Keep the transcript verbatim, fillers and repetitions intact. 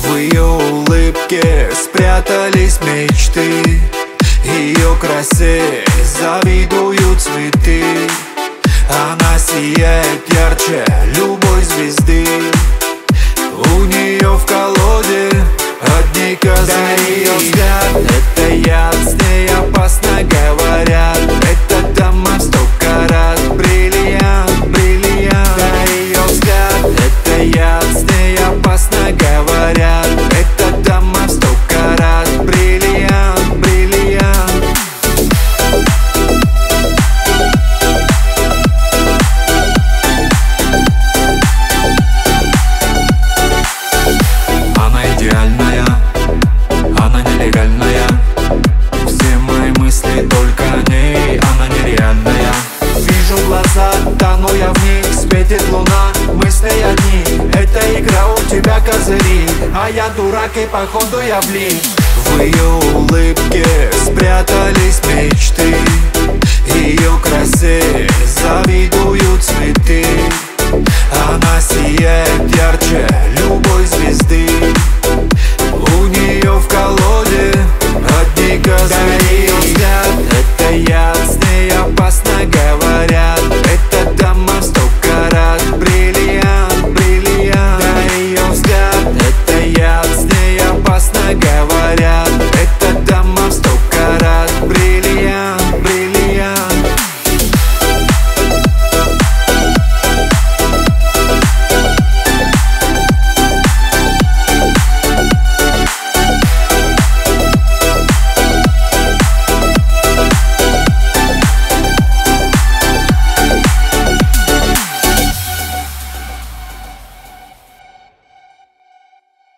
В ее улыбке спрятались мечты, ее красе завидуют цветы. Она сияет ярче любой звезды. У нее в колоде одни козыри. Да, ее взгляд — это яд, с ней опасно говорят. Эта дама в сто карат, бриллиант, бриллиант. Да, ее взгляд — это яд, с ней опасно говорят. Эта дама в сто карат, бриллиант, бриллиант. Она идеальная, она нелегальная. Все мои мысли только о ней, она нереальная. Вижу глаза, тону я в них, светит луна, мы с ней одни. Это игра, у тебя козыри, а я дурак и походу я влип. В ее улыбке спрятались мечты, ее красе завидуют цветы. Она